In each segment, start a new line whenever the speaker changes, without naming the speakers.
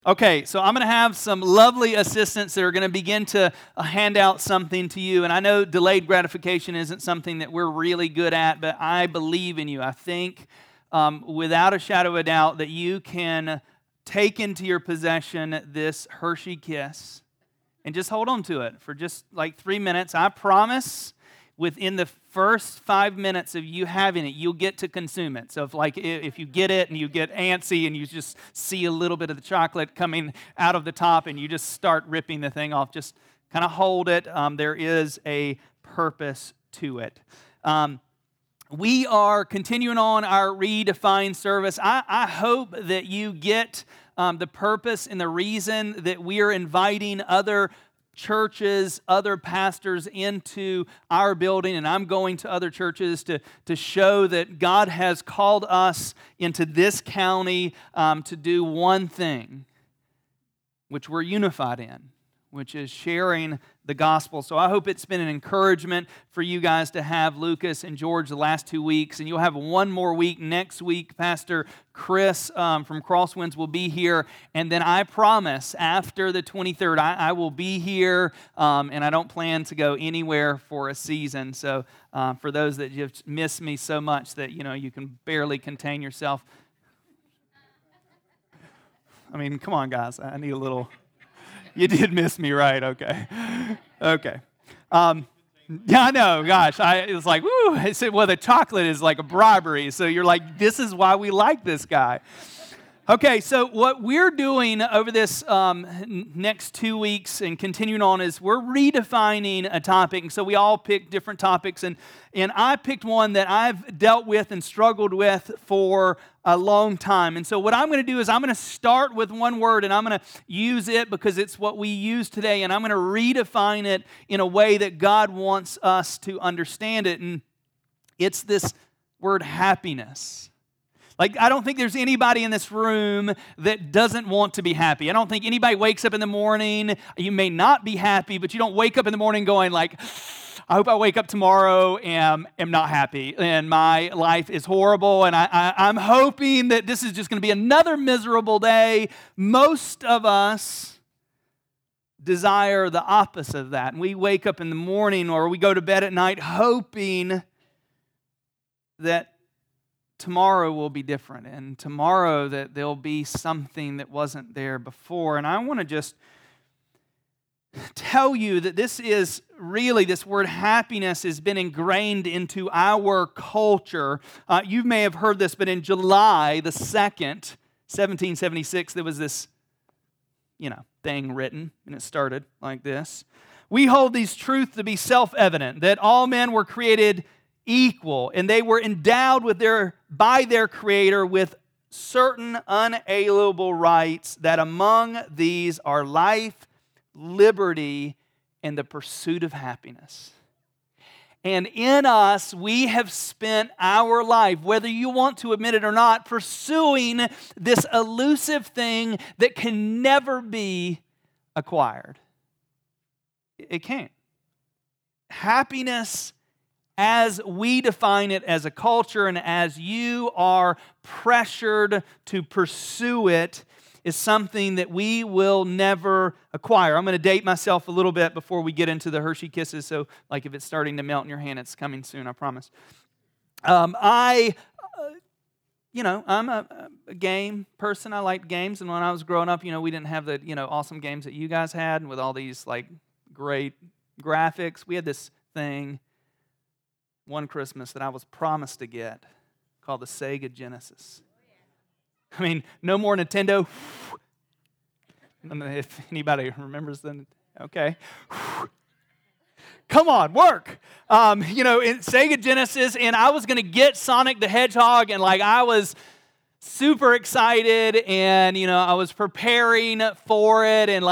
Okay, so I'm going to have some lovely assistants that are going to begin to hand out something to you. And I know delayed gratification isn't something that we're really good at, but I believe in you. I think without a shadow of a doubt that you can take into your possession this Hershey Kiss and just hold on to it for just like 3 minutes. I promise within the first 5 minutes of you having it, you'll get to consume it. So if you get it and you get antsy and you just see a little bit of the chocolate coming out of the top and you just start ripping the thing off, just kind of hold it. There is a purpose to it. We are continuing on our Redefine service. I hope that you get the purpose and the reason that we are inviting other churches, other pastors into our building, and I'm going to other churches to show that God has called us into this county to do one thing, which we're unified in, which is sharing the gospel. So I hope it's been an encouragement for you guys to have Lucas and George the last 2 weeks, and you'll have one more week next week. Pastor Chris from Crosswinds will be here, and then I promise after the 23rd, I will be here, and I don't plan to go anywhere for a season. So for those that just miss me so much that you can barely contain yourself. I mean, come on, guys. I need a little. You did miss me, right? Okay. Yeah, I know. Gosh, it was like, woo. I said, well, the chocolate is like a bribery. So you're like, this is why we like this guy. Okay, so what we're doing over this next 2 weeks and continuing on is we're redefining a topic. And so we all pick different topics. And I picked one that I've dealt with and struggled with for a long time. And so what I'm going to do is I'm going to start with one word and I'm going to use it because it's what we use today. And I'm going to redefine it in a way that God wants us to understand it. And it's this word happiness. Like, I don't think there's anybody in this room that doesn't want to be happy. I don't think anybody wakes up in the morning, you may not be happy, but you don't wake up in the morning going like, I hope I wake up tomorrow and am not happy and my life is horrible and I'm hoping that this is just going to be another miserable day. Most of us desire the opposite of that. And we wake up in the morning or we go to bed at night hoping that tomorrow will be different, and tomorrow that there'll be something that wasn't there before. And I want to just tell you that this word happiness has been ingrained into our culture. You may have heard this, but in July the 2nd, 1776, there was this, thing written, and it started like this. We hold these truths to be self-evident, that all men were created equal, and they were endowed by their Creator with certain unalienable rights, that among these are life, liberty, and the pursuit of happiness. And in us, we have spent our life, whether you want to admit it or not, pursuing this elusive thing that can never be acquired. It can't. Happiness, as we define it as a culture and as you are pressured to pursue it, is something that we will never acquire. I'm going to date myself a little bit before we get into the Hershey Kisses. So, like, if it's starting to melt in your hand, it's coming soon, I promise. I'm a game person. I liked games. And when I was growing up, we didn't have the, awesome games that you guys had with all these, like, great graphics. We had this thing one Christmas that I was promised to get called the Sega Genesis. I mean, no more Nintendo. I don't know if anybody remembers them. Okay. Come on, work. In Sega Genesis, and I was going to get Sonic the Hedgehog, and I was super excited, and I was preparing for it, and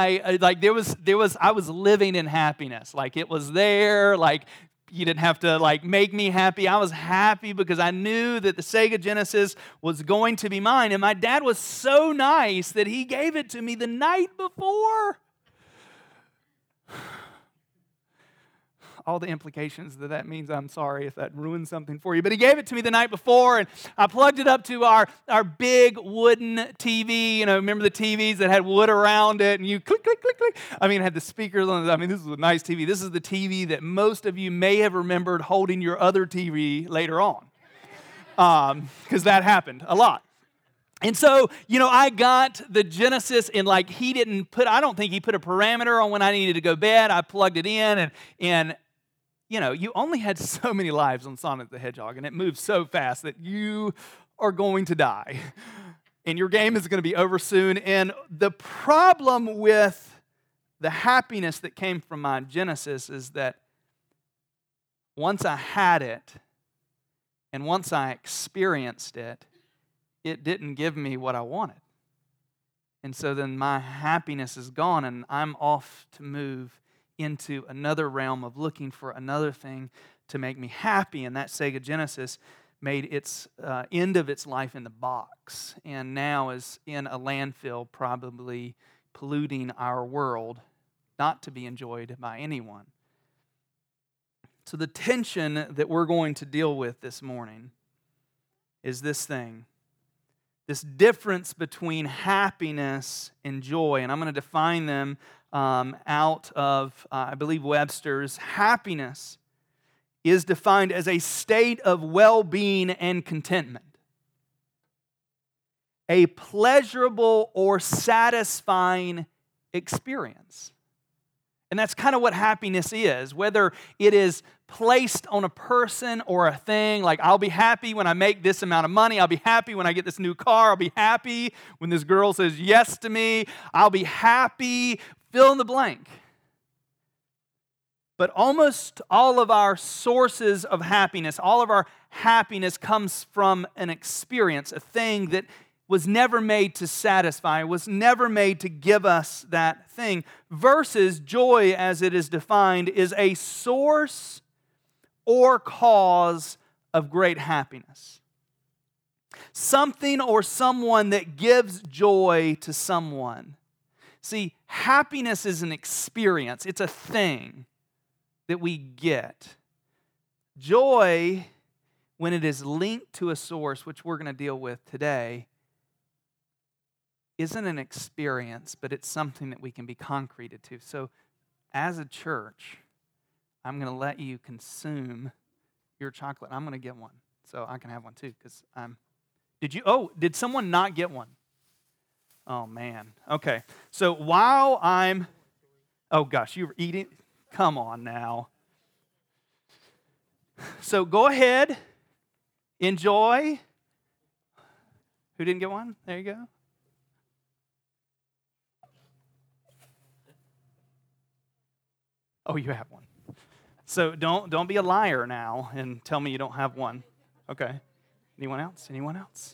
I was living in happiness. It was there. You didn't have to make me happy. I was happy because I knew that the Sega Genesis was going to be mine. And my dad was so nice that he gave it to me the night before. all the implications that means. I'm sorry if that ruins something for you. But he gave it to me the night before, and I plugged it up to our big wooden TV. Remember the TVs that had wood around it, and you click, click, click, click. It had the speakers on it. This is a nice TV. This is the TV that most of you may have remembered holding your other TV later on. Because that happened a lot. And so, I got the Genesis, and I don't think he put a parameter on when I needed to go to bed. I plugged it in, and you only had so many lives on Sonic the Hedgehog, and it moves so fast that you are going to die. And your game is going to be over soon. And the problem with the happiness that came from my Genesis is that once I had it, and once I experienced it, it didn't give me what I wanted. And so then my happiness is gone, and I'm off to move into another realm of looking for another thing to make me happy. And that Sega Genesis made its end of its life in the box, and now is in a landfill, probably polluting our world, not to be enjoyed by anyone. So the tension that we're going to deal with this morning is this thing. This difference between happiness and joy. And I'm going to define them out of, I believe, Webster's. Happiness is defined as a state of well-being and contentment. A pleasurable or satisfying experience. And that's kind of what happiness is, whether it is placed on a person or a thing. Like, I'll be happy when I make this amount of money. I'll be happy when I get this new car. I'll be happy when this girl says yes to me. I'll be happy, fill in the blank. But almost all of our sources of happiness, all of our happiness comes from an experience, a thing that was never made to satisfy, was never made to give us that thing, versus joy, as it is defined, is a source or cause of great happiness. Something or someone that gives joy to someone. See, happiness is an experience. It's a thing that we get. Joy, when it is linked to a source, which we're going to deal with today, isn't an experience, but it's something that we can be concreted to. So as a church, I'm going to let you consume your chocolate. I'm going to get one, so I can have one too, because did someone not get one? Oh, man. Okay. So while oh gosh, you were eating? Come on now. So go ahead, enjoy. Who didn't get one? There you go. Oh, you have one. So don't be a liar now and tell me you don't have one. Okay. Anyone else? Anyone else?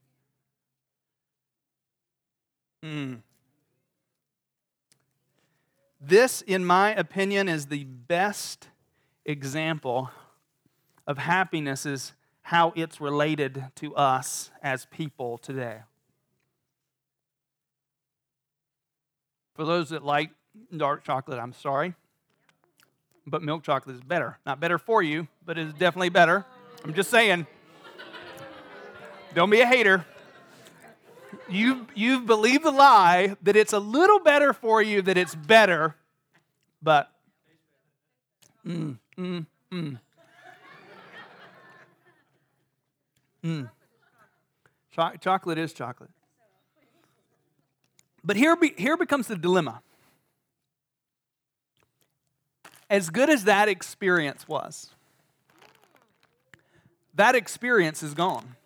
This, in my opinion, is the best example of happiness, is how it's related to us as people today. For those that like dark chocolate, I'm sorry, but milk chocolate is better. Not better for you, but it is definitely better. I'm just saying. Don't be a hater. You've believed the lie that it's a little better for you, that it's better, but chocolate is chocolate. But here becomes the dilemma. As good as that experience was, that experience is gone.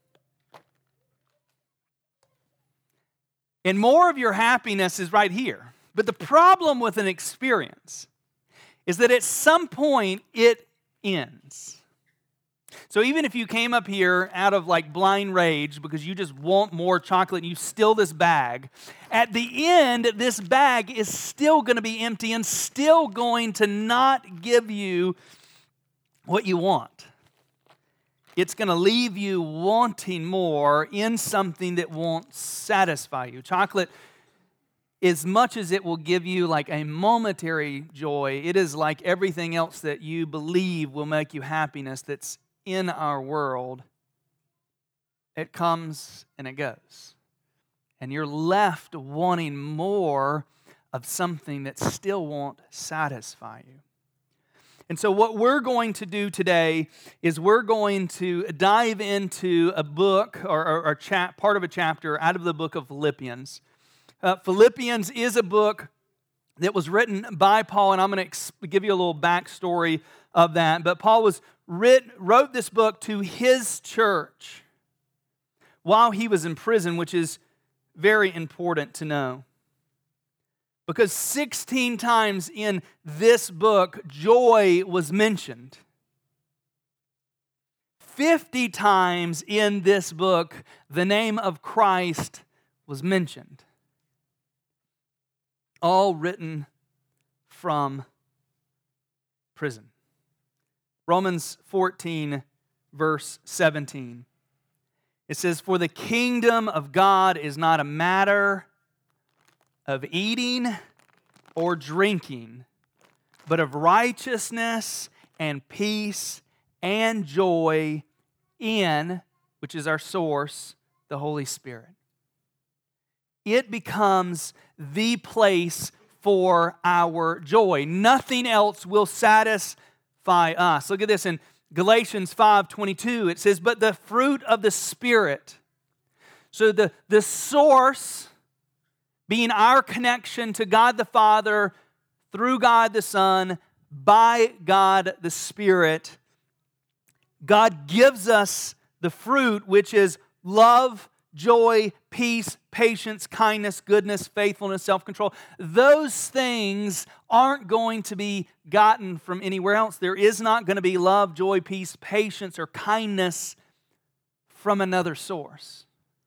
And more of your happiness is right here. But the problem with an experience is that at some point it ends. So even if you came up here out of blind rage because you just want more chocolate and you steal this bag, at the end, this bag is still going to be empty and still going to not give you what you want. It's going to leave you wanting more in something that won't satisfy you. Chocolate as much as it will give you like a momentary joy, it is like everything else that you believe will make you happiness that's in our world. It comes and it goes. And you're left wanting more of something that still won't satisfy you. And so what we're going to do today is we're going to dive into a book or part of a chapter out of the book of Philippians. Philippians is a book that was written by Paul, and I'm going to give you a little backstory of that. But Paul wrote this book to his church while he was in prison, which is very important to know. Because 16 times in this book, joy was mentioned. 50 times in this book, the name of Christ was mentioned. All written from prison. Romans 14, verse 17. It says, "For the kingdom of God is not a matter of eating or drinking, but of righteousness and peace and joy in," which is our source, "the Holy Spirit." It becomes the place for our joy. Nothing else will satisfy us. Look at this in Galatians 5:22. It says, "But the fruit of the Spirit." So the source being our connection to God the Father through God the Son, by God the Spirit. God gives us the fruit, which is love, joy, peace, patience, kindness, goodness, faithfulness, self-control. Those things aren't going to be gotten from anywhere else. There is not going to be love, joy, peace, patience, or kindness from another source.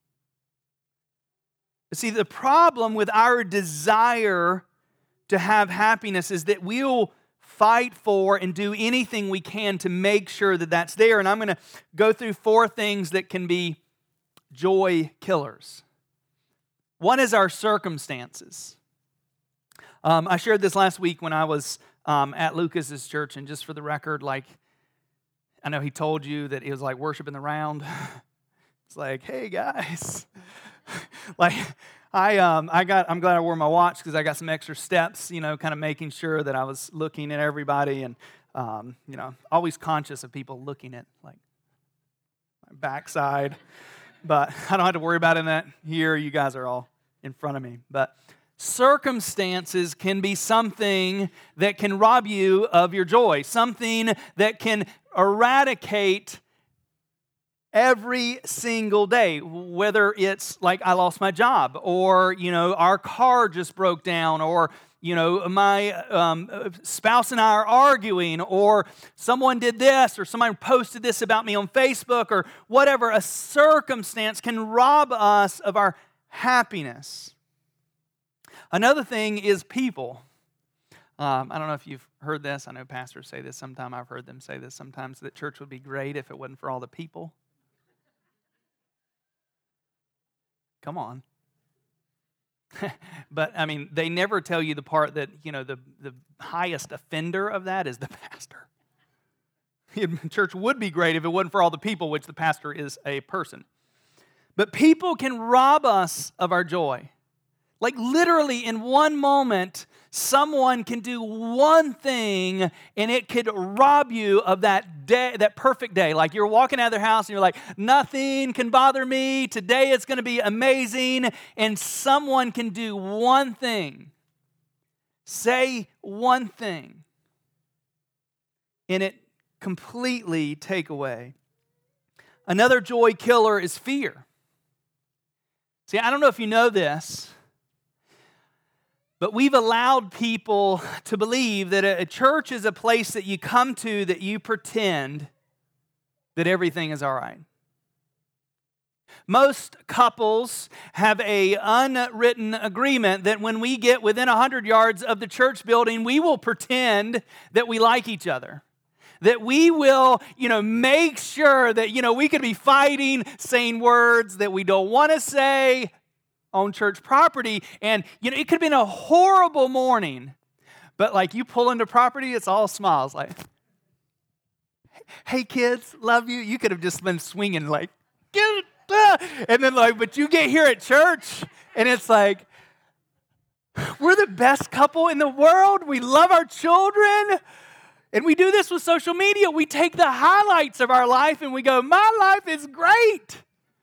See, the problem with our desire to have happiness is that we'll fight for and do anything we can to make sure that that's there. And I'm going to go through 4 things that can be joy killers. One is our circumstances. I shared this last week when I was at Lucas's church, and just for the record, like, I know he told you that it was like worship in the round. It's like, hey guys. Like, I'm glad I wore my watch because I got some extra steps, kind of making sure that I was looking at everybody and, always conscious of people looking at, like, my backside. But I don't have to worry about it in that here. You guys are all in front of me. But circumstances can be something that can rob you of your joy, something that can eradicate every single day, whether it's like I lost my job, or, our car just broke down, or, my spouse and I are arguing, or someone did this, or someone posted this about me on Facebook, or whatever. A circumstance can rob us of our happiness. Another thing is people. I don't know if you've heard this. I know pastors say this sometimes. I've heard them say this sometimes, that church would be great if it wasn't for all the people. Come on. But, they never tell you the part that, the highest offender of that is the pastor. Church would be great if it wasn't for all the people, which the pastor is a person. But people can rob us of our joy. Like, literally in one moment, someone can do one thing and it could rob you of that day, that perfect day. Like, you're walking out of their house and you're like, nothing can bother me. Today it's going to be amazing. And someone can do one thing, say one thing, and it completely take away. Another joy killer is fear. See, I don't know if you know this, but we've allowed people to believe that a church is a place that you come to that you pretend that everything is all right. Most couples have an unwritten agreement that when we get within 100 yards of the church building, we will pretend that we like each other. That we will, make sure that, we could be fighting, saying words that we don't want to say, on church property, and it could have been a horrible morning, but like you pull into property, it's all smiles, like, hey kids, love you. You could have just been swinging like, and then like, but you get here at church, and it's like, we're the best couple in the world. We love our children. And we do this with social media. We take the highlights of our life and we go, my life is great.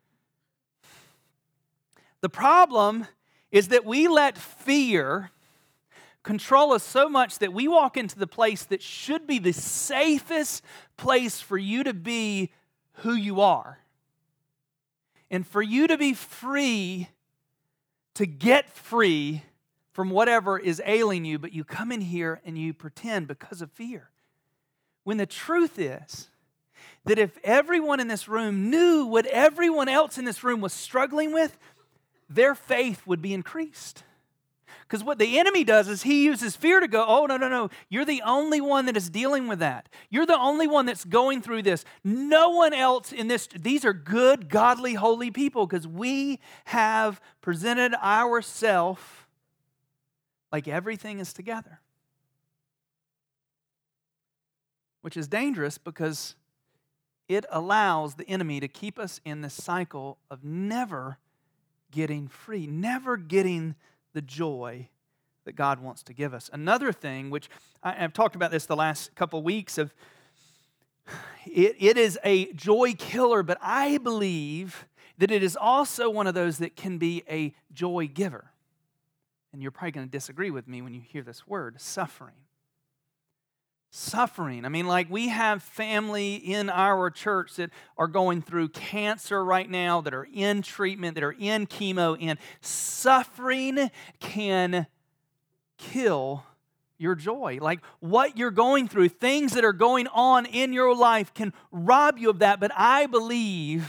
The problem is that we let fear control us so much that we walk into the place that should be the safest place for you to be who you are. And for you to be free, to get free from whatever is ailing you, but you come in here and you pretend because of fear. When the truth is that if everyone in this room knew what everyone else in this room was struggling with, their faith would be increased. Because what the enemy does is he uses fear to go, oh, no, you're the only one that is dealing with that. You're the only one that's going through this. No one else in this, these are good, godly, holy people because we have presented ourselves like everything is together. Which is dangerous because it allows the enemy to keep us in this cycle of never getting free, never getting the joy that God wants to give us. Another thing, which I've talked about this the last couple of weeks, of it is a joy killer, but I believe that it is also one of those that can be a joy giver. And you're probably going to disagree with me when you hear this word, suffering. Suffering. I mean, like we have family in our church that are going through cancer right now, that are in treatment, that are in chemo, and suffering can kill your joy. Like what you're going through, things that are going on in your life can rob you of that. But I believe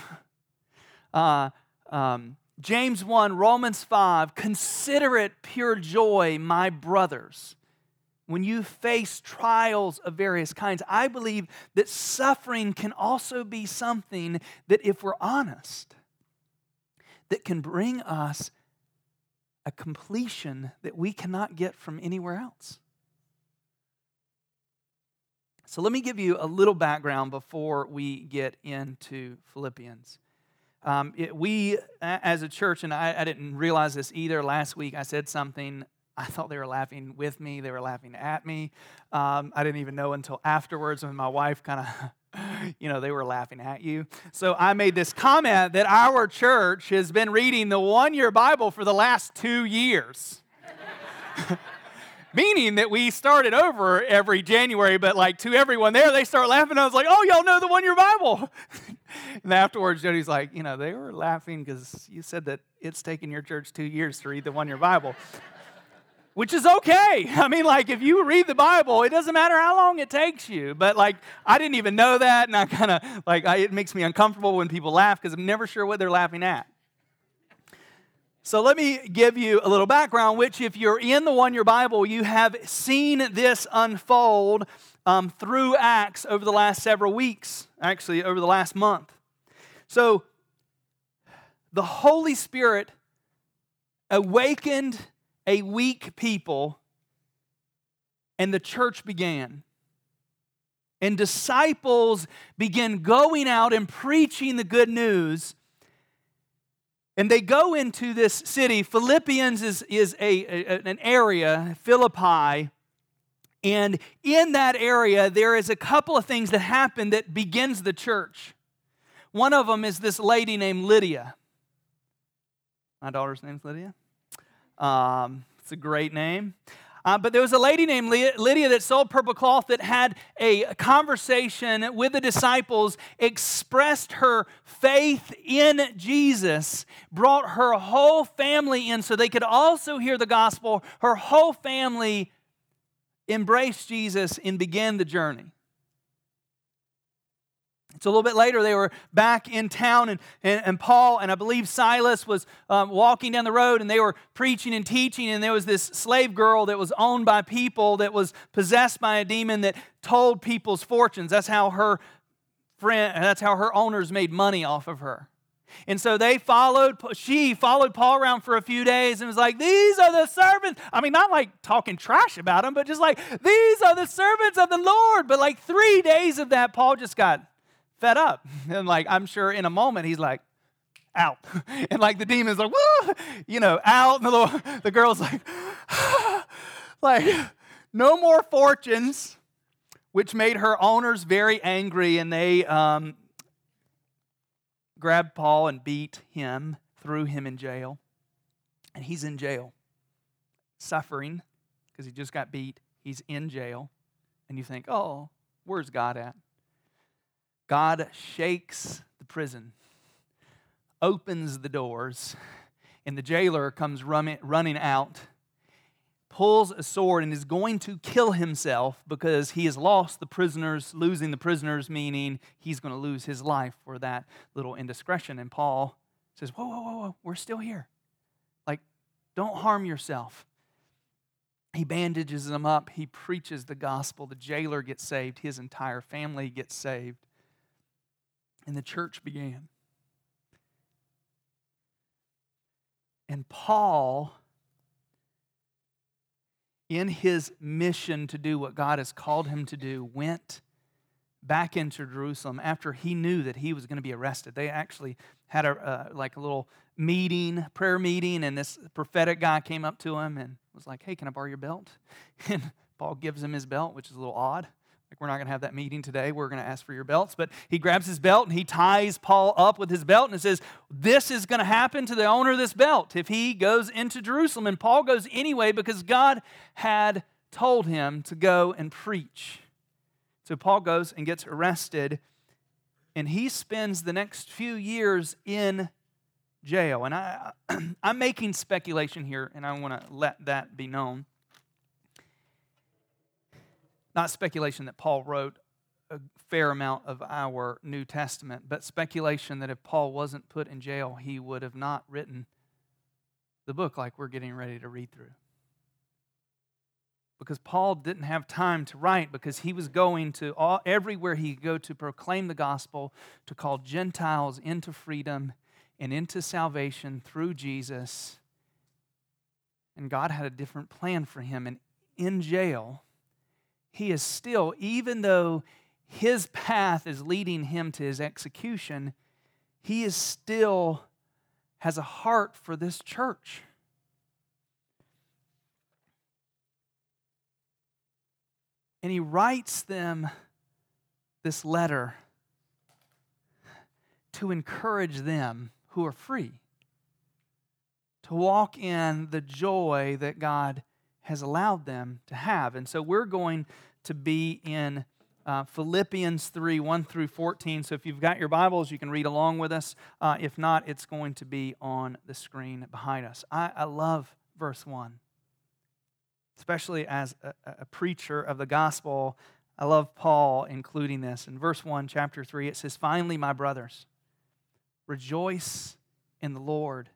James 1, Romans 5, consider it pure joy, my brothers, when you face trials of various kinds. I believe that suffering can also be something that, if we're honest, that can bring us a completion that we cannot get from anywhere else. So let me give you a little background before we get into Philippians. We, as a church, and I didn't realize this either, last week I said something. I thought they were laughing with me. They were laughing at me. I didn't even know until afterwards when my wife kind of, they were laughing at you. So I made this comment that our church has been reading the one-year Bible for the last 2 years. Meaning that we started over every January, but like to everyone there, they start laughing. I was like, oh, y'all know the one-year Bible. And afterwards, Jody's like, they were laughing because you said that it's taken your church 2 years to read the one-year Bible. Which is okay. I mean, like, if you read the Bible, it doesn't matter how long it takes you. But, like, I didn't even know that, and I kind of, it makes me uncomfortable when people laugh because I'm never sure what they're laughing at. So let me give you a little background, which if you're in the one-year Bible, you have seen this unfold through Acts over the last several weeks, actually over the last month. So the Holy Spirit awakened a weak people, and the church began. And disciples began going out and preaching the good news. And they go into this city. Philippians is an area, Philippi. And in that area, there is a couple of things that happen that begins the church. One of them is this lady named Lydia. My daughter's name's Lydia. It's a great name. But there was a lady named Lydia that sold purple cloth that had a conversation with the disciples, expressed her faith in Jesus, brought her whole family in so they could also hear the gospel. Her whole family embraced Jesus and began the journey. So a little bit later, they were back in town, and Paul and I believe Silas was walking down the road, and they were preaching and teaching, and there was this slave girl that was owned by people that was possessed by a demon that told people's fortunes. That's how her owners made money off of her. And so she followed Paul around for a few days and was like, these are the servants. I mean, not like talking trash about them, but just like, these are the servants of the Lord. But like 3 days of that, Paul just got fed up. And like, I'm sure in a moment, he's like, out. And like the demon's like, woo, out. And the girl's like, like, no more fortunes, which made her owners very angry. And they grabbed Paul and beat him, threw him in jail. And he's in jail, suffering because he just got beat. He's in jail. And you think, oh, where's God at? God shakes the prison, opens the doors, and the jailer comes running out, pulls a sword, and is going to kill himself because he has lost the prisoners. Losing the prisoners meaning he's going to lose his life for that little indiscretion. And Paul says, whoa, whoa, whoa, whoa, we're still here. Like, don't harm yourself. He bandages them up. He preaches the gospel. The jailer gets saved. His entire family gets saved. And the church began. And Paul, in his mission to do what God has called him to do, went back into Jerusalem after he knew that he was going to be arrested. They actually had a little meeting, prayer meeting, and this prophetic guy came up to him and was like, hey, can I borrow your belt? And Paul gives him his belt, which is a little odd. Like, we're not going to have that meeting today. We're going to ask for your belts. But he grabs his belt and he ties Paul up with his belt and says, this is going to happen to the owner of this belt if he goes into Jerusalem. And Paul goes anyway because God had told him to go and preach. So Paul goes and gets arrested, and he spends the next few years in jail. And I'm making speculation here, and I want to let that be known. Not speculation that Paul wrote a fair amount of our New Testament, but speculation that if Paul wasn't put in jail, he would have not written the book like we're getting ready to read through. Because Paul didn't have time to write because he was going to everywhere he could go to proclaim the gospel, to call Gentiles into freedom and into salvation through Jesus. And God had a different plan for him. And in jail, he is still, even though his path is leading him to his execution, he is still has a heart for this church. And he writes them this letter to encourage them who are free to walk in the joy that God has allowed them to have. And so we're going to be in Philippians 3, 1 through 14. So if you've got your Bibles, you can read along with us. If not, it's going to be on the screen behind us. I love verse 1. Especially as a preacher of the gospel, I love Paul including this. In verse 1, chapter 3, it says, finally, my brothers, rejoice in the Lord.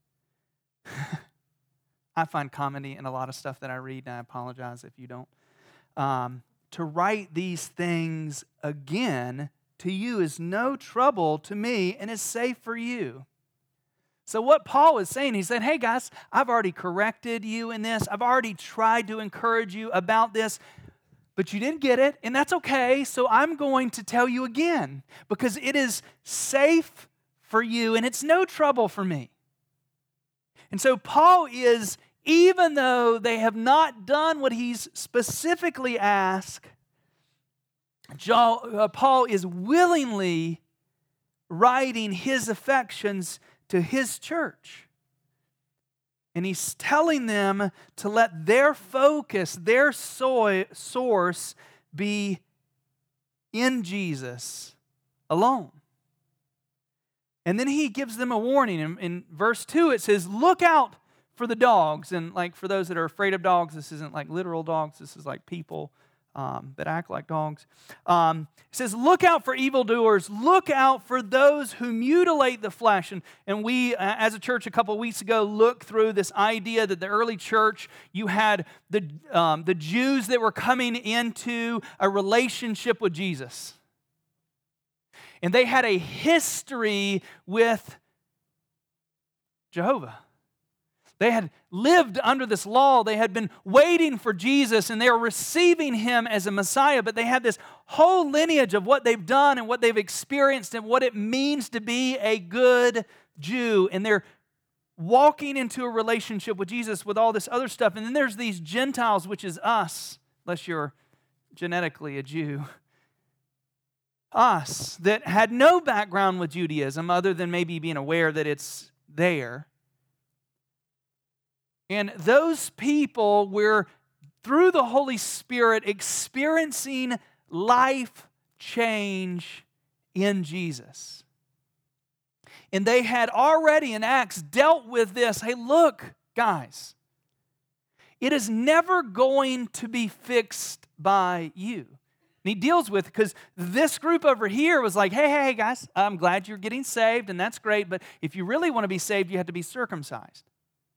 I find comedy in a lot of stuff that I read, and I apologize if you don't. To write these things again to you is no trouble to me and is safe for you. So what Paul is saying, he's saying, hey guys, I've already corrected you in this. I've already tried to encourage you about this, but you didn't get it, and that's okay. So I'm going to tell you again because it is safe for you and it's no trouble for me. And so Paul is, even though they have not done what he's specifically asked, Paul is willingly writing his affections to his church. And he's telling them to let their focus, their source be in Jesus alone. And then he gives them a warning. In verse 2, it says, look out for the dogs. And like for those that are afraid of dogs, this isn't like literal dogs. This is like people that act like dogs. It says, look out for evildoers. Look out for those who mutilate the flesh. And we, as a church a couple of weeks ago, looked through this idea that the early church, you had the Jews that were coming into a relationship with Jesus. And they had a history with Jehovah. They had lived under this law. They had been waiting for Jesus, and they were receiving him as a Messiah, but they had this whole lineage of what they've done and what they've experienced and what it means to be a good Jew. And they're walking into a relationship with Jesus with all this other stuff. And then there's these Gentiles, which is us, unless you're genetically a Jew. Us, that had no background with Judaism other than maybe being aware that it's there. And those people were, through the Holy Spirit, experiencing life change in Jesus. And they had already in Acts dealt with this. Hey, look, guys, it is never going to be fixed by you. And he deals with, because this group over here was like, hey, guys, I'm glad you're getting saved, and that's great, but if you really want to be saved, you have to be circumcised.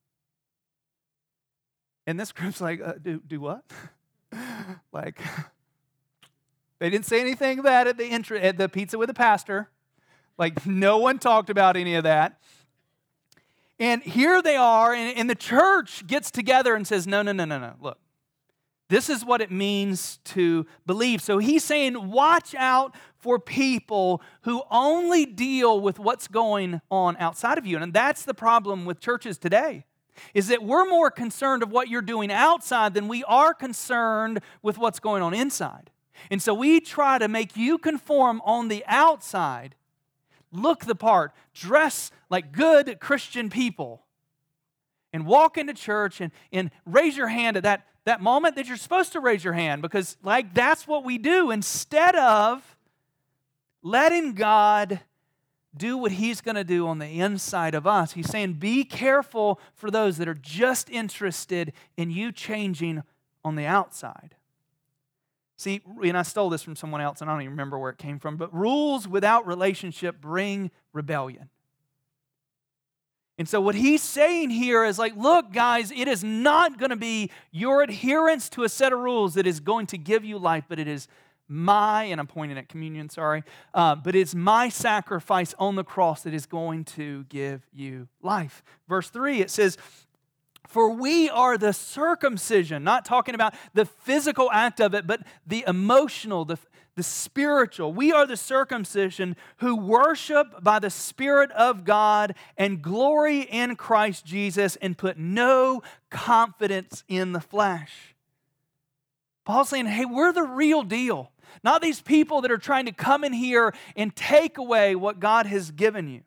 And this group's like, do what? Like, they didn't say anything about it at the pizza with the pastor. Like, no one talked about any of that. And here they are, and the church gets together and says, no. Look, this is what it means to believe. So he's saying, watch out for people who only deal with what's going on outside of you. And that's the problem with churches today, is that we're more concerned of what you're doing outside than we are concerned with what's going on inside. And so we try to make you conform on the outside, look the part, dress like good Christian people, and walk into church and raise your hand at that moment that you're supposed to raise your hand, because like that's what we do, instead of letting God do what he's going to do on the inside of us. He's saying, be careful for those that are just interested in you changing on the outside. See, and I stole this from someone else, and I don't even remember where it came from, but rules without relationship bring rebellion. And so what he's saying here is like, look, guys, it is not going to be your adherence to a set of rules that is going to give you life, but it is and I'm pointing at communion, sorry, but it's my sacrifice on the cross that is going to give you life. Verse 3, it says, for we are the circumcision, not talking about the physical act of it, but the emotional, the spiritual. We are the circumcision who worship by the Spirit of God and glory in Christ Jesus and put no confidence in the flesh. Paul's saying, hey, we're the real deal. Not these people that are trying to come in here and take away what God has given you.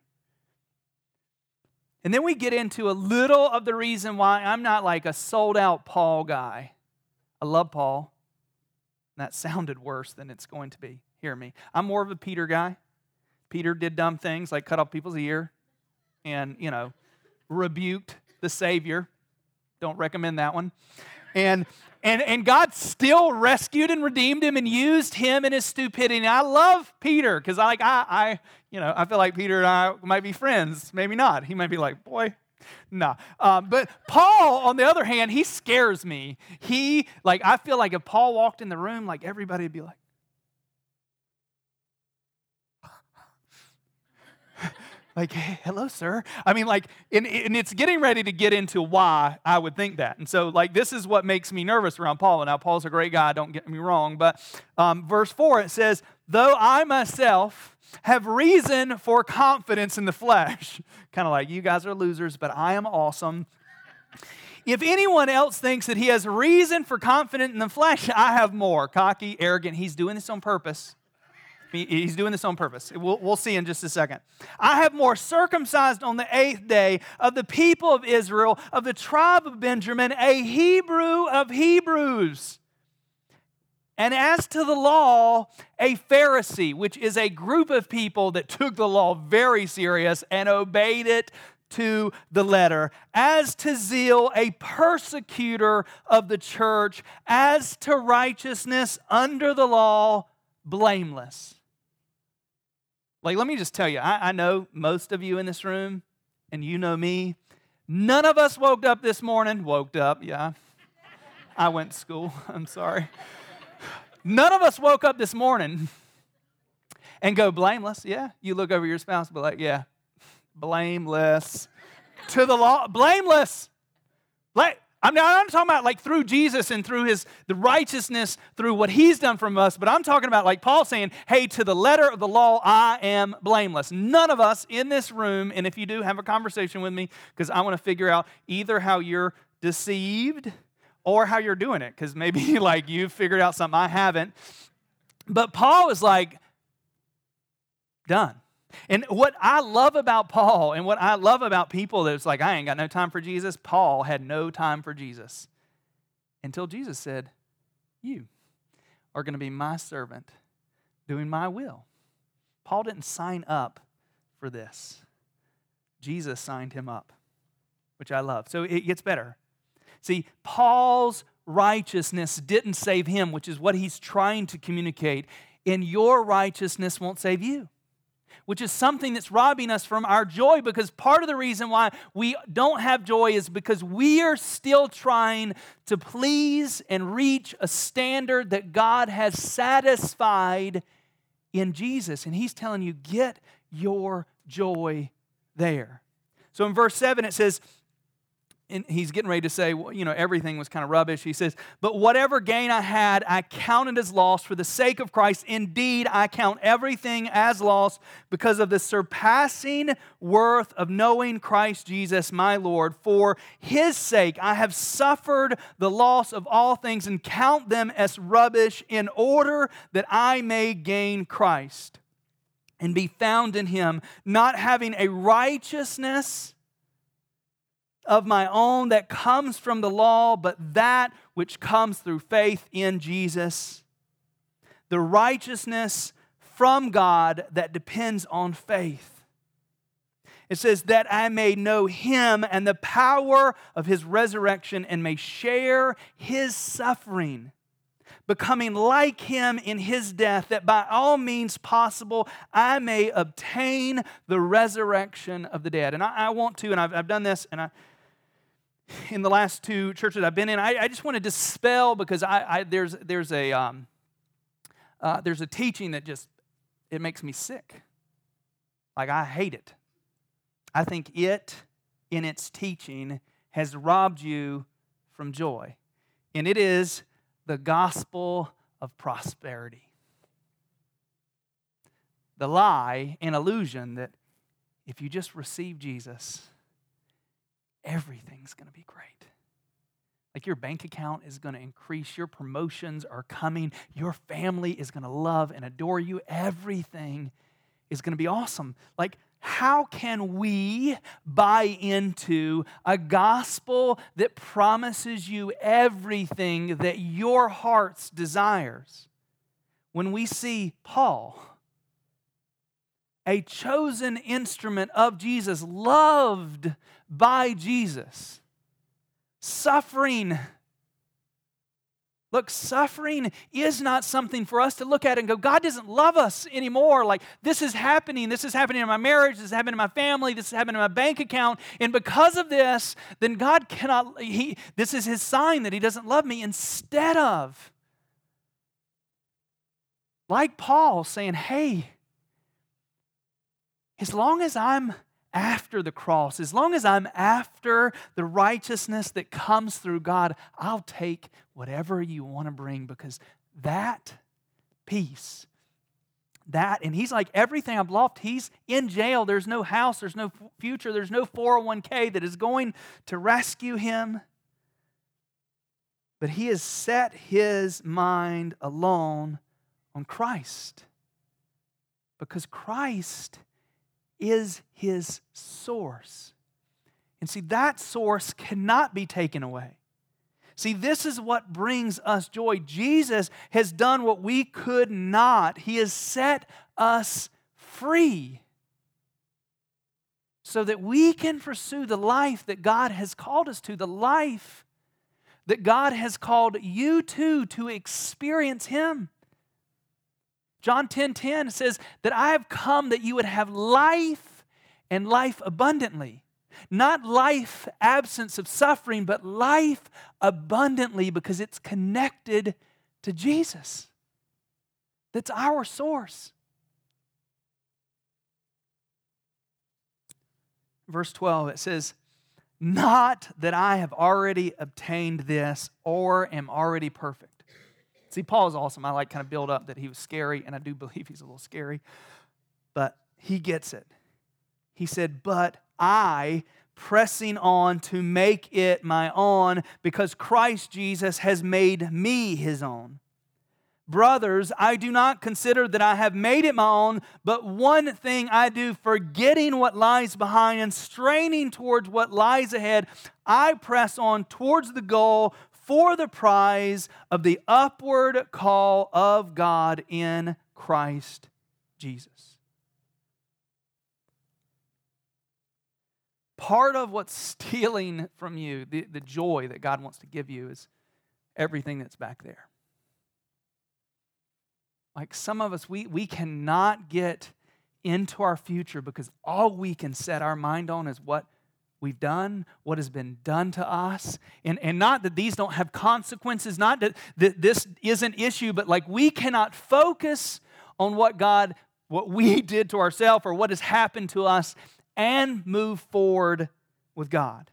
And then we get into a little of the reason why I'm not like a sold-out Paul guy. I love Paul. That sounded worse than it's going to be. Hear me. I'm more of a Peter guy. Peter did dumb things like cut off people's ear and, rebuked the Savior. Don't recommend that one. And God still rescued and redeemed him and used him in his stupidity. And I love Peter because I feel like Peter and I might be friends. Maybe not. He might be like, boy, nah. But Paul, on the other hand, he scares me. I feel like if Paul walked in the room, like everybody would be like, like, hey, hello, sir. I mean, like, and it's getting ready to get into why I would think that. And so, like, this is what makes me nervous around Paul. And now, Paul's a great guy, don't get me wrong. But verse 4, it says, though I myself have reason for confidence in the flesh. Kind of like, you guys are losers, but I am awesome. If anyone else thinks that he has reason for confidence in the flesh, I have more. Cocky, arrogant. He's doing this on purpose. He's doing this on purpose. We'll see in just a second. I have more circumcised on the 8th day of the people of Israel, of the tribe of Benjamin, a Hebrew of Hebrews. And as to the law, a Pharisee, which is a group of people that took the law very serious and obeyed it to the letter. As to zeal, a persecutor of the church. As to righteousness under the law, blameless. Like, let me just tell you, I know most of you in this room, and you know me. None of us woke up this morning. Yeah. I went to school. I'm sorry. None of us woke up this morning and go blameless. Yeah. You look over your spouse and be like, yeah, blameless. to the law, blameless. I'm not talking about like through Jesus and through the righteousness through what he's done from us, but I'm talking about like Paul saying, hey, to the letter of the law, I am blameless. None of us in this room, and if you do, have a conversation with me, because I want to figure out either how you're deceived or how you're doing it, because maybe like you've figured out something I haven't. But Paul is like, done. And what I love about Paul and what I love about people that's like, I ain't got no time for Jesus, Paul had no time for Jesus until Jesus said, you are going to be my servant doing my will. Paul didn't sign up for this. Jesus signed him up, which I love. So it gets better. See, Paul's righteousness didn't save him, which is what he's trying to communicate. And your righteousness won't save you, which is something that's robbing us from our joy, because part of the reason why we don't have joy is because we are still trying to please and reach a standard that God has satisfied in Jesus. And he's telling you, get your joy there. So in verse 7 it says, and he's getting ready to say, well, everything was kind of rubbish. He says, but whatever gain I had, I counted as loss for the sake of Christ. Indeed, I count everything as loss because of the surpassing worth of knowing Christ Jesus, my Lord. For his sake, I have suffered the loss of all things and count them as rubbish in order that I may gain Christ and be found in him, not having a righteousness of my own that comes from the law, but that which comes through faith in Jesus, the righteousness from God that depends on faith. It says, that I may know him and the power of his resurrection and may share his suffering, becoming like him in his death, that by all means possible I may obtain the resurrection of the dead. And I want to, and I've done this, and in the last two churches I've been in, I just want to dispel, because there's a teaching that just, it makes me sick. Like, I hate it. I think it, in its teaching, has robbed you from joy. And it is the gospel of prosperity. The lie and illusion that if you just receive Jesus, everything's going to be great. Like, your bank account is going to increase. Your promotions are coming. Your family is going to love and adore you. Everything is going to be awesome. Like, how can we buy into a gospel that promises you everything that your heart's desires when we see Paul, a chosen instrument of Jesus, loved by Jesus, suffering? Look, suffering is not something for us to look at and go, God doesn't love us anymore. Like, this is happening in my marriage, this is happening in my family, this is happening in my bank account, and because of this, then God cannot, this is his sign that he doesn't love me. Instead of, like Paul, saying, hey, as long as I'm after the cross, as long as I'm after the righteousness that comes through God, I'll take whatever you want to bring, because that peace, and he's like, everything I've lost, he's in jail, there's no house, there's no future, there's no 401k that is going to rescue him. But he has set his mind alone on Christ, because Christ is his source. And see, that source cannot be taken away. See, this is what brings us joy. Jesus has done what we could not. He has set us free so that we can pursue the life that God has called us to, the life that God has called you to experience him. John 10:10 says that I have come that you would have life and life abundantly. Not life absence of suffering, but life abundantly, because it's connected to Jesus. That's our source. Verse 12, it says, Not that I have already obtained this or am already perfect. See, Paul is awesome. I like kind of build up that he was scary, and I do believe he's a little scary, but he gets it. He said, but I, pressing on to make it my own, because Christ Jesus has made me his own. Brothers, I do not consider that I have made it my own, but one thing I do, forgetting what lies behind and straining towards what lies ahead, I press on towards the goal for the prize of the upward call of God in Christ Jesus. Part of what's stealing from you, the joy that God wants to give you, is everything that's back there. Like some of us, we cannot get into our future because all we can set our mind on is what we've done, what has been done to us. And not that these don't have consequences, not that this is an issue, but like we cannot focus on what we did to ourselves or what has happened to us and move forward with God.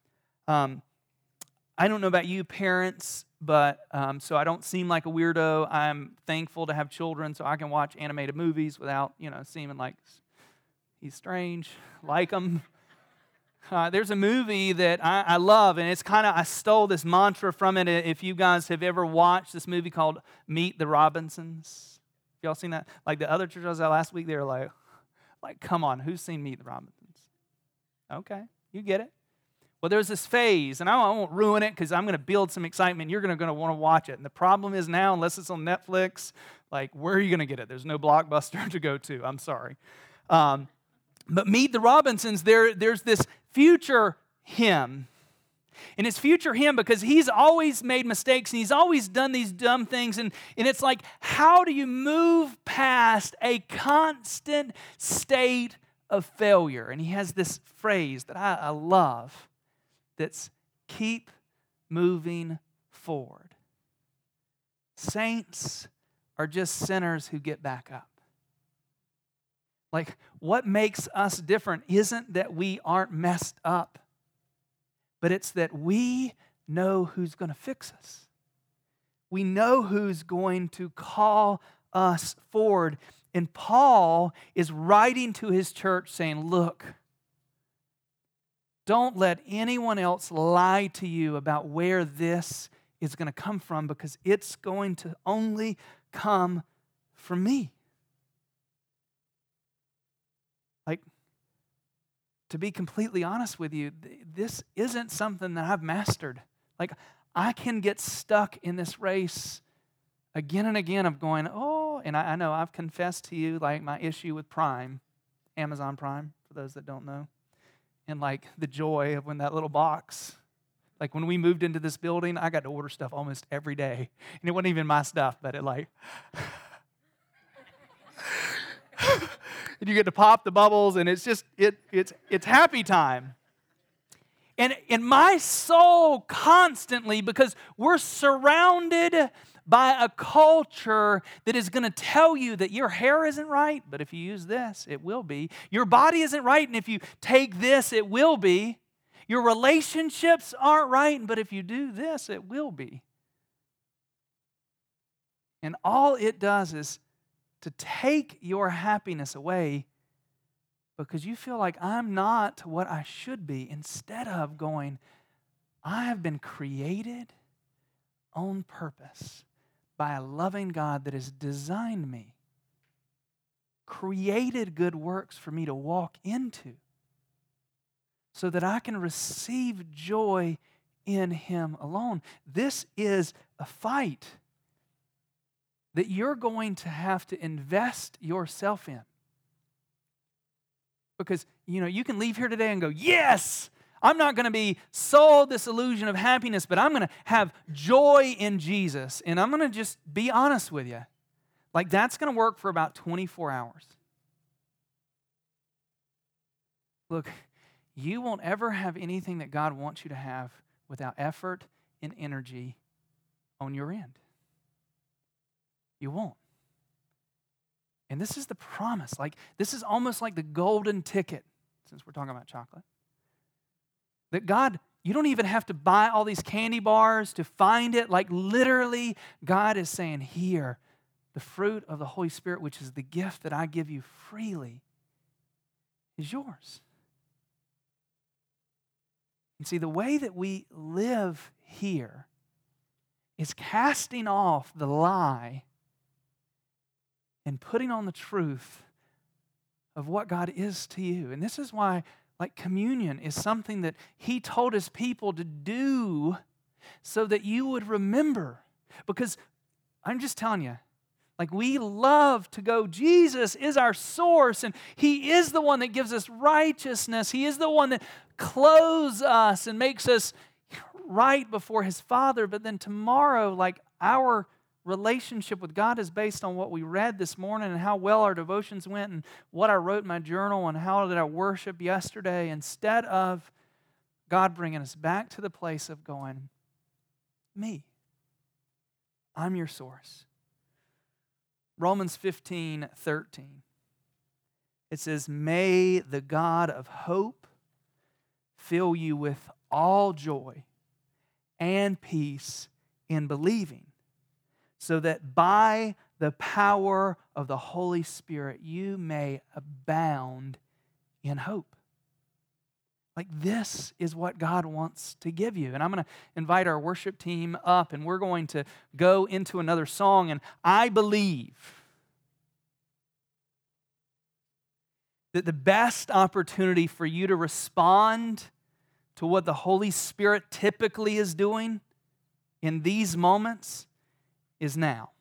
I don't know about you parents, but so I don't seem like a weirdo. I'm thankful to have children so I can watch animated movies without, seeming like he's strange, like them. There's a movie that I love, and it's I stole this mantra from it. If you guys have ever watched this movie called Meet the Robinsons. Y'all seen that? Like the other church I was at last week, they were like, come on, who's seen Meet the Robinsons? Okay, you get it. Well, there's this phase, and I won't ruin it because I'm going to build some excitement. You're going to want to watch it. And the problem is now, unless it's on Netflix, where are you going to get it? There's no Blockbuster to go to. I'm sorry. But Meet the Robinsons, there's this future him. And it's future him because he's always made mistakes and he's always done these dumb things. And it's like, how do you move past a constant state of failure? And he has this phrase that I love. That's keep moving forward. Saints are just sinners who get back up. What makes us different isn't that we aren't messed up, but it's that we know who's going to fix us. We know who's going to call us forward. And Paul is writing to his church saying, look, don't let anyone else lie to you about where this is going to come from because it's going to only come from me. To be completely honest with you, this isn't something that I've mastered. I can get stuck in this race again and again of going, and I know I've confessed to you my issue with Prime, Amazon Prime, for those that don't know. And the joy of when that little box, when we moved into this building, I got to order stuff almost every day. And it wasn't even my stuff, but it and you get to pop the bubbles and it's just, it's happy time. And in my soul constantly, because we're surrounded by a culture that is going to tell you that your hair isn't right, but if you use this, it will be. Your body isn't right, and if you take this, it will be. Your relationships aren't right, but if you do this, it will be. And all it does is to take your happiness away because you feel like I'm not what I should be, instead of going, I have been created on purpose by a loving God that has designed me, created good works for me to walk into so that I can receive joy in Him alone. This is a fight that you're going to have to invest yourself in. Because, you can leave here today and go, yes, I'm not going to be sold this illusion of happiness, but I'm going to have joy in Jesus. And I'm going to just be honest with you. That's going to work for about 24 hours. Look, you won't ever have anything that God wants you to have without effort and energy on your end. You won't. And this is the promise. This is almost like the golden ticket, since we're talking about chocolate. That God, you don't even have to buy all these candy bars to find it. Like literally, God is saying, here, the fruit of the Holy Spirit, which is the gift that I give you freely, is yours. And see, the way that we live here is casting off the lie and putting on the truth of what God is to you. And this is why, like, communion is something that He told His people to do so that you would remember. Because I'm just telling you, like, we love to go, Jesus is our source, and He is the one that gives us righteousness. He is the one that clothes us and makes us right before His Father. But then tomorrow, like, our relationship with God is based on what we read this morning and how well our devotions went and what I wrote in my journal and how did I worship yesterday, instead of God bringing us back to the place of going, me, I'm your source. Romans 15:13. It says, may the God of hope fill you with all joy and peace in believing, so that by the power of the Holy Spirit you may abound in hope. Like, this is what God wants to give you. And I'm going to invite our worship team up, and we're going to go into another song. And I believe that the best opportunity for you to respond to what the Holy Spirit typically is doing in these moments is now.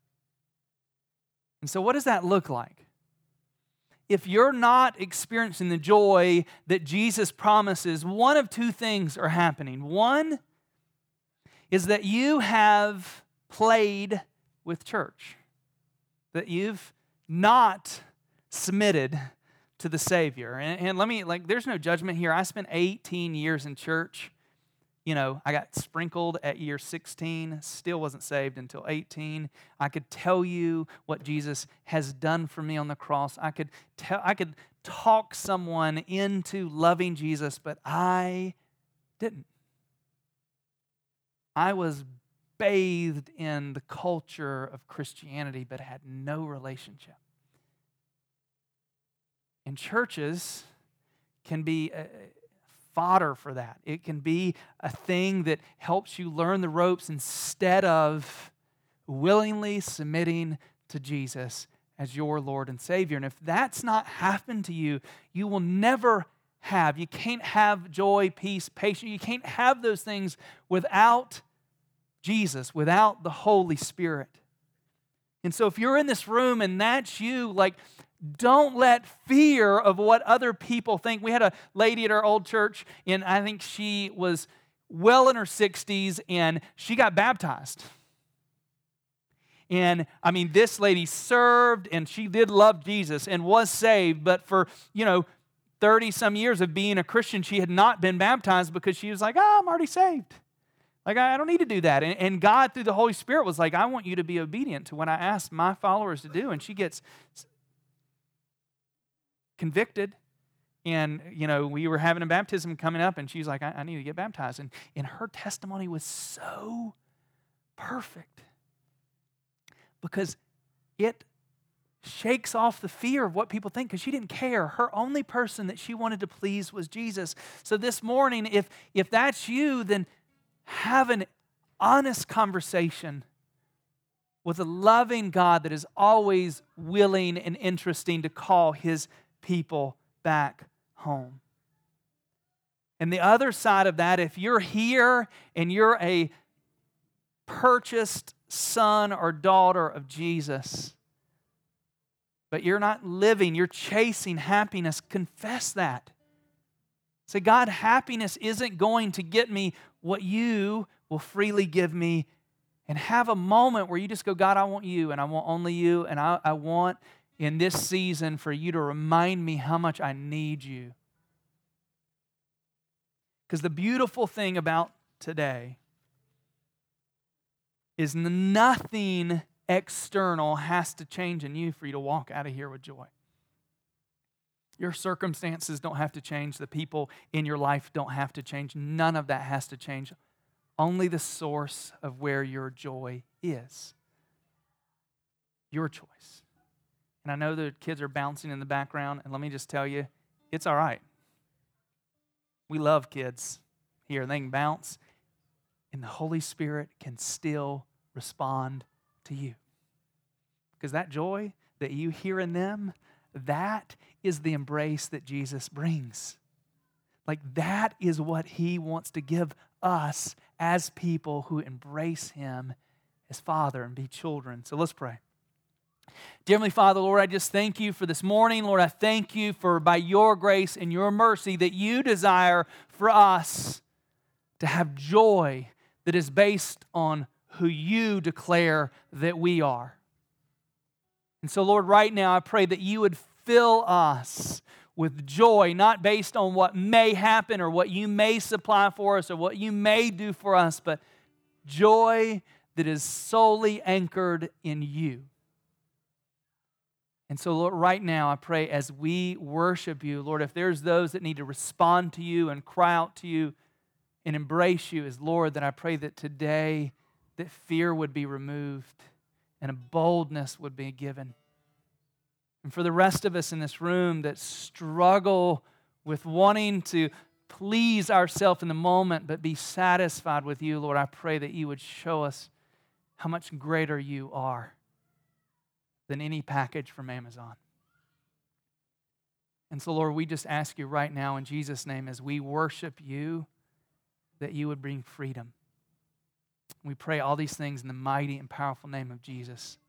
And so what does that look like? If you're not experiencing the joy that Jesus promises, one of two things are happening. One is that you have played with church, that you've not submitted to the Savior. And let me, like, there's no judgment here. I spent 18 years in church. You know, I got sprinkled at year 16, still wasn't saved until 18. I could tell you what Jesus has done for me on the cross. I could talk someone into loving Jesus, but I didn't. I was bathed in the culture of Christianity, but had no relationship. And churches can be fodder for that. It can be a thing that helps you learn the ropes instead of willingly submitting to Jesus as your Lord and Savior. And if that's not happened to you, you will never have. You can't have joy, peace, patience. You can't have those things without Jesus, without the Holy Spirit. And so if you're in this room and that's you, like, don't let fear of what other people think. We had a lady at our old church, and I think she was well in her 60s, and she got baptized. And, I mean, this lady served, and she did love Jesus and was saved, but for, 30-some years of being a Christian, she had not been baptized because she was like, I'm already saved. Like, I don't need to do that. And God, through the Holy Spirit, was like, I want you to be obedient to what I asked my followers to do. And she gets convicted, and we were having a baptism coming up, and she's like, I need to get baptized, and her testimony was so perfect because it shakes off the fear of what people think, because she didn't care. Her only person that she wanted to please was Jesus. So this morning, if that's you, then have an honest conversation with a loving God that is always willing and interesting to call His people back home. And the other side of that, if you're here and you're a purchased son or daughter of Jesus, but you're not living, you're chasing happiness, confess that. Say, God, happiness isn't going to get me what you will freely give me. And have a moment where you just go, God, I want you, and I want only you, and I want in this season for you to remind me how much I need you. Because the beautiful thing about today is nothing external has to change in you for you to walk out of here with joy. Your circumstances don't have to change. The people in your life don't have to change. None of that has to change. Only the source of where your joy is. Your choice. And I know the kids are bouncing in the background, and let me just tell you, it's all right. We love kids here. They can bounce, and the Holy Spirit can still respond to you. Because that joy that you hear in them, that is the embrace that Jesus brings. Like that is what He wants to give us as people who embrace Him as Father and be children. So let's pray. Dear Heavenly Father, Lord, I just thank You for this morning. Lord, I thank You for by Your grace and Your mercy that You desire for us to have joy that is based on who You declare that we are. And so, Lord, right now I pray that You would fill us with joy, not based on what may happen or what You may supply for us or what You may do for us, but joy that is solely anchored in You. And so, Lord, right now I pray as we worship You, Lord, if there's those that need to respond to You and cry out to You and embrace You as Lord, then I pray that today that fear would be removed and a boldness would be given. And for the rest of us in this room that struggle with wanting to please ourselves in the moment but be satisfied with You, Lord, I pray that You would show us how much greater You are than any package from Amazon. And so, Lord, we just ask You right now in Jesus' name as we worship You that You would bring freedom. We pray all these things in the mighty and powerful name of Jesus.